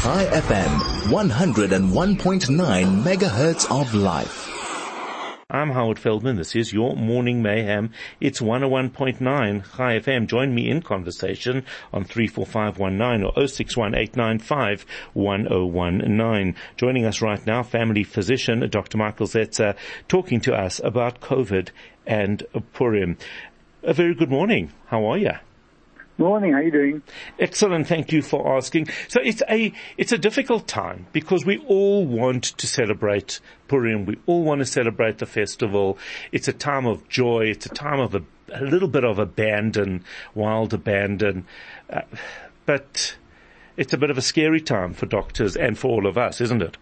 Chai FM, 101.9 megahertz of life. I'm Howard Feldman. This is your Morning Mayhem. It's 101.9 Chai FM. Join me in conversation on 34519 or 0618951019. Joining us right now, family physician Dr. Michael Zetzer, talking to us about COVID and Purim. A very good morning. How are you? Morning, how are you doing? Excellent, thank you for asking. So it's a difficult time because we all want to celebrate Purim. We all want to celebrate the festival. It's a time of joy. It's a time of a little bit of abandon, wild abandon. But it's a bit of a scary time for doctors and for all of us, isn't it?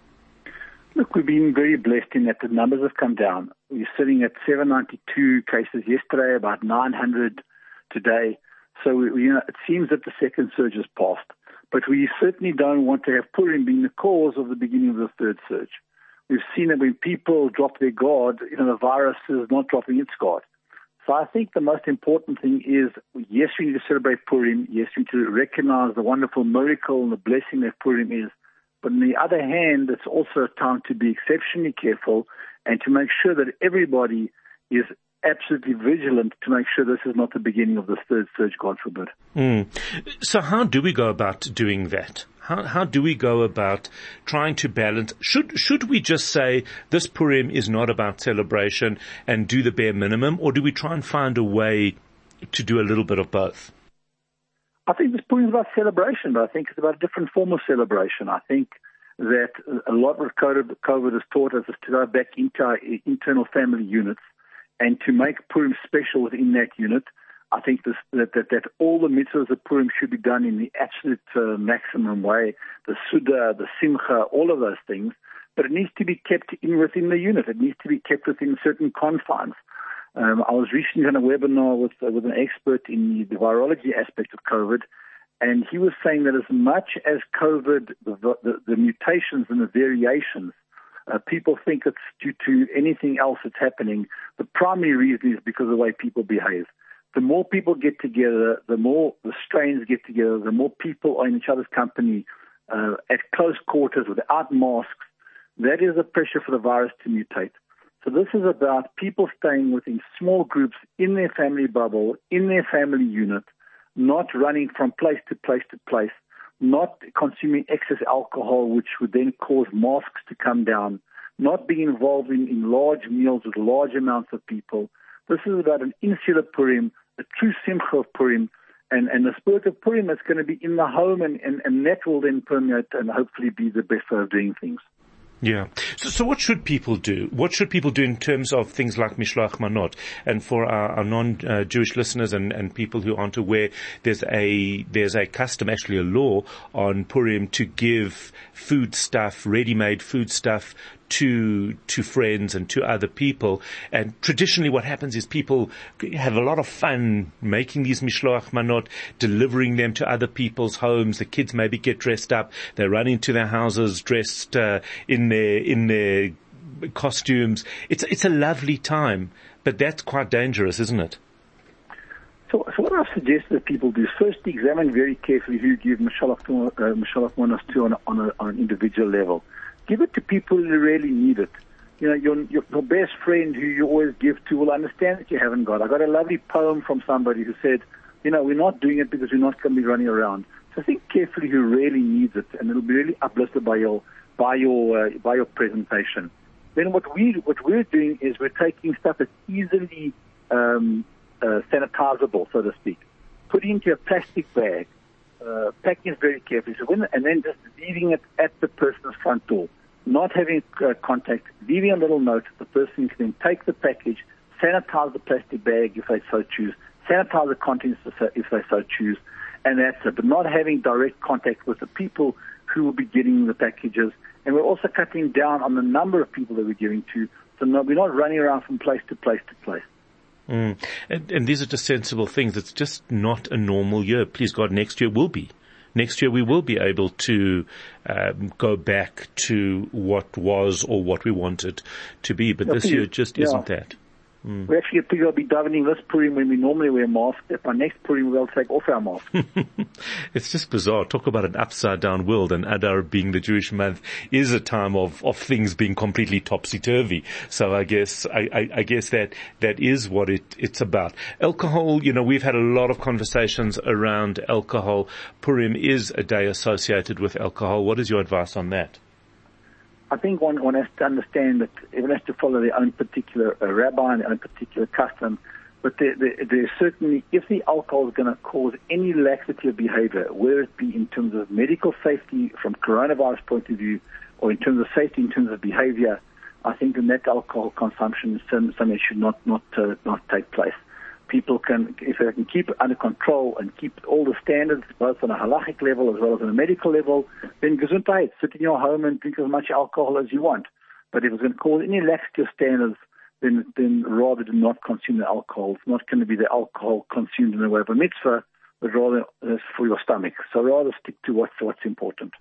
Look, we've been very blessed in that the numbers have come down. We're sitting at 792 cases yesterday, about 900 today. So, it seems that the second surge has passed. But we certainly don't want to have Purim being the cause of the beginning of the third surge. We've seen that when people drop their guard, the virus is not dropping its guard. So I think the most important thing is, yes, we need to celebrate Purim. Yes, we need to recognize the wonderful miracle and the blessing that Purim is. But on the other hand, it's also a time to be exceptionally careful and to make sure that everybody is absolutely vigilant to make sure this is not the beginning of the third surge, God forbid. So how do we go about doing that? How do we go about trying to balance? Should we just say this Purim is not about celebration and do the bare minimum, or do we try and find a way to do a little bit of both? I think this Purim is about celebration, but I think it's about a different form of celebration. I think that a lot of COVID has taught us is to go back into our internal family units and to make Purim special within that unit. I think that all the mitzvahs of Purim should be done in the absolute maximum way, the Suda, the Simcha, all of those things, but it needs to be kept within the unit. It needs to be kept within certain confines. I was recently on a webinar with an expert in the virology aspect of COVID, and he was saying that as much as COVID, the mutations and the variations, people think it's due to anything else that's happening. The primary reason is because of the way people behave. The more people get together, the more the strains get together, the more people are in each other's company, at close quarters without masks. That is the pressure for the virus to mutate. So this is about people staying within small groups in their family bubble, in their family unit, not running from place to place to place, not consuming excess alcohol, which would then cause masks to come down, not being involved in large meals with large amounts of people. This is about an insular Purim, a true simcha of Purim, and the spirit of Purim that's going to be in the home, and that will then permeate and hopefully be the best way of doing things. Yeah. So what should people do? What should people do in terms of things like Mishloach Manot? And for our non-Jewish listeners and people who aren't aware, there's a custom, actually a law on Purim to give food stuff, ready-made food stuff to friends and to other people. And traditionally what happens is people have a lot of fun making these Mishloach Manot, delivering them to other people's homes. The kids maybe get dressed up. They run into their houses dressed in their costumes. It's a lovely time, but that's quite dangerous, isn't it? So what I suggest that people do is first examine very carefully who you give Mishloach Manos to on an individual level. Give it to people who really need it. Your best friend who you always give to will understand that you haven't got. I got a lovely poem from somebody who said, we're not doing it because we're not going to be running around. So think carefully who really needs it, and it'll be really uplifted by your presentation. Then what we're doing is we're taking stuff that's easily sanitizable, so to speak, putting into a plastic bag, packing it very carefully, and then just leaving it at the person's front door, not having contact, leaving a little note. The person can then take the package, sanitize the plastic bag if they so choose, sanitize the contents if they so choose, and that's it. But not having direct contact with the people who will be getting the packages. And we're also cutting down on the number of people that we're giving to, so we're not running around from place to place to place. And these are just sensible things. It's just not a normal year. Please God, next year will be. Next year we will be able to go back to what was or what we wanted to be. But this year just isn't that. We actually get people will be davening this Purim when we normally wear masks. If our next Purim we'll take off our mask. It's just bizarre. Talk about an upside down world, and Adar being the Jewish month is a time of things being completely topsy-turvy. So I guess that is what it's about. Alcohol, we've had a lot of conversations around alcohol. Purim is a day associated with alcohol. What is your advice on that? I think one has to understand that everyone has to follow their own particular rabbi and their own particular custom. But there's certainly, if the alcohol is going to cause any laxity of behavior, whether it be in terms of medical safety from coronavirus point of view, or in terms of safety in terms of behavior, I think that alcohol consumption is something that should not take place. People can, if they can keep it under control and keep all the standards, both on a halachic level as well as on a medical level, then gesundheit, sit in your home and drink as much alcohol as you want. But if it's going to cause any laxity of standards, then rather do not consume the alcohol. It's not going to be the alcohol consumed in the way of a mitzvah, but rather for your stomach. So rather stick to what's important.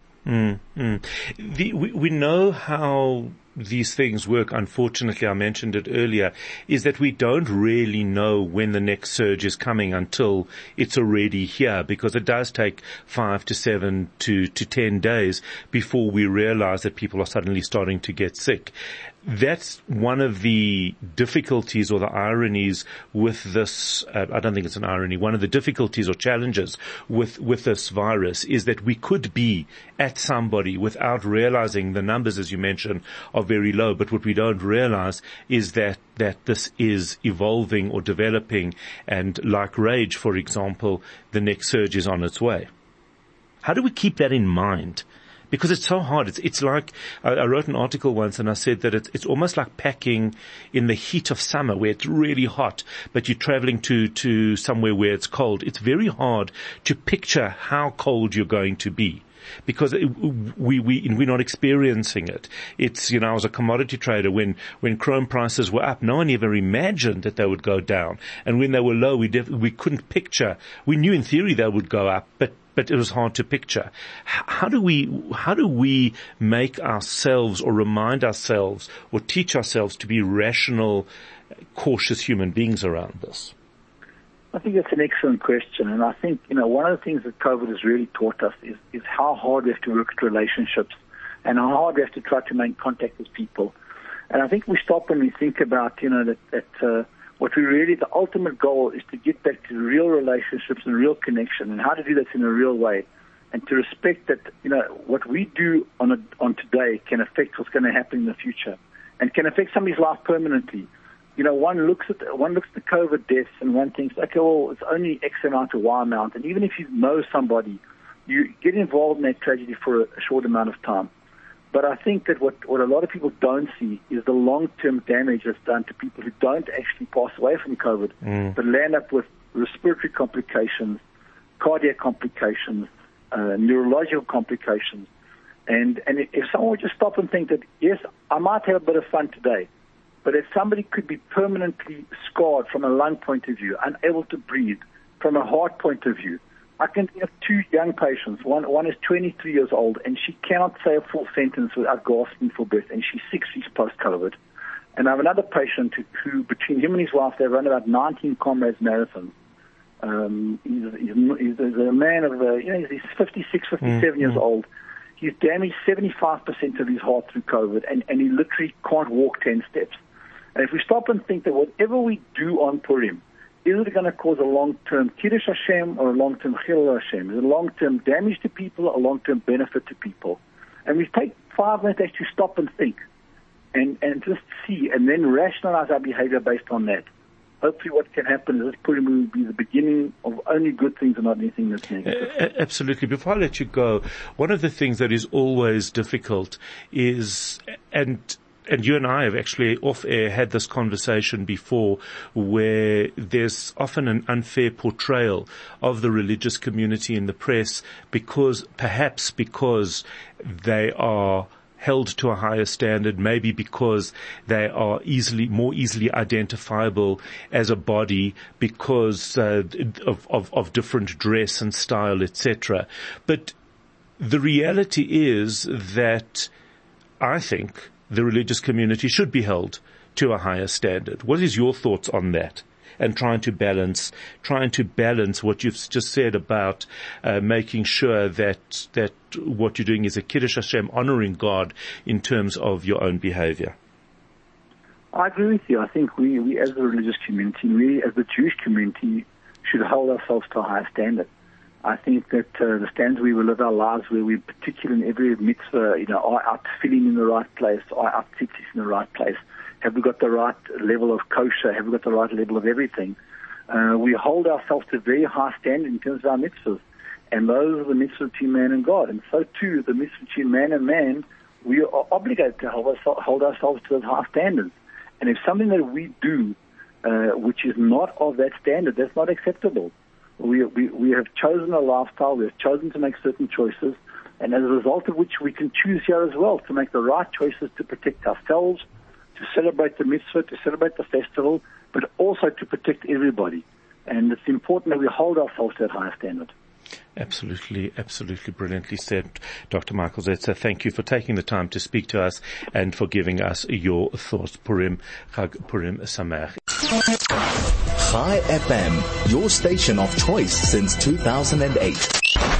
We know how these things work. Unfortunately, I mentioned it earlier, is that we don't really know when the next surge is coming until it's already here, because it does take 5 to 7 to 10 days before we realize that people are suddenly starting to get sick. That's one of the difficulties or the ironies with this. I don't think it's an irony. One of the difficulties or challenges with this virus is that we could be at somebody without realizing the numbers, as you mentioned, are very low. But what we don't realize is that this is evolving or developing, and like rage, for example, the next surge is on its way. How do we keep that in mind? Because it's so hard. It's like, I wrote an article once and I said that it's almost like packing in the heat of summer where it's really hot, but you're traveling to somewhere where it's cold. It's very hard to picture how cold you're going to be, because we're not experiencing it. It's, I was a commodity trader when chrome prices were up. No one ever imagined that they would go down. And when they were low, we couldn't picture. We knew in theory they would go up, but it was hard to picture. How do we make ourselves or remind ourselves or teach ourselves to be rational, cautious human beings around this? I think that's an excellent question. And I think, one of the things that COVID has really taught us is how hard we have to work at relationships and how hard we have to try to make contact with people. And I think we stop and we think about, that what we really, the ultimate goal is to get back to real relationships and real connection, and how to do that in a real way, and to respect that, what we do on today can affect what's going to happen in the future, and can affect somebody's life permanently. One looks at the COVID deaths and one thinks, okay, well, it's only X amount or Y amount, and even if you know somebody, you get involved in that tragedy for a short amount of time. But I think that what a lot of people don't see is the long-term damage that's done to people who don't actually pass away from COVID, but land up with respiratory complications, cardiac complications, neurological complications. And if someone would just stop and think that, yes, I might have a bit of fun today, but if somebody could be permanently scarred from a lung point of view, unable to breathe, from a heart point of view, I can think of 2 young patients. One is 23 years old, and she cannot say a full sentence without gasping for breath, and she's 6 weeks post-COVID. And I have another patient who between him and his wife, they run about 19 Comrades marathons. He's a man of, he's 56, 57 years old. He's damaged 75% of his heart through COVID, and he literally can't walk 10 steps. And if we stop and think that whatever we do on Purim, is it going to cause a long-term Kiddush Hashem or a long-term Chilul Hashem? Is it a long-term damage to people or a long-term benefit to people? And we take 5 minutes to stop and think and just see, and then rationalize our behavior based on that. Hopefully what can happen is this Purim will be the beginning of only good things and not anything that's negative. Absolutely. Before I let you go, one of the things that is always difficult is, and you and I have actually off-air had this conversation before, where there's often an unfair portrayal of the religious community in the press because they are held to a higher standard, maybe because they are more easily identifiable as a body because of different dress and style, etc. But the reality is that I think the religious community should be held to a higher standard. What is your thoughts on that? And trying to balance what you've just said about making sure that what you're doing is a Kiddush Hashem, honoring God in terms of your own behavior. I agree with you. I think we as a religious community, we as the Jewish community, should hold ourselves to a higher standard. I think that the standards we will live our lives, where we particularly in every mitzvah, are our tefillin in the right place, are our tzitzis in the right place. Have we got the right level of kosher? Have we got the right level of everything? We hold ourselves to a very high standard in terms of our mitzvahs. And those are the mitzvahs between man and God. And so too, the mitzvah between man and man, we are obligated to hold ourselves to those high standards. And if something that we do, which is not of that standard, that's not acceptable. We have chosen a lifestyle, we have chosen to make certain choices, and as a result of which we can choose here as well to make the right choices to protect ourselves, to celebrate the mitzvah, to celebrate the festival, but also to protect everybody. And it's important that we hold ourselves to that higher standard. Absolutely, absolutely brilliantly said, Dr. Michael Zetzer. Thank you for taking the time to speak to us and for giving us your thoughts. Purim Sameach. Chai FM, your station of choice since 2008.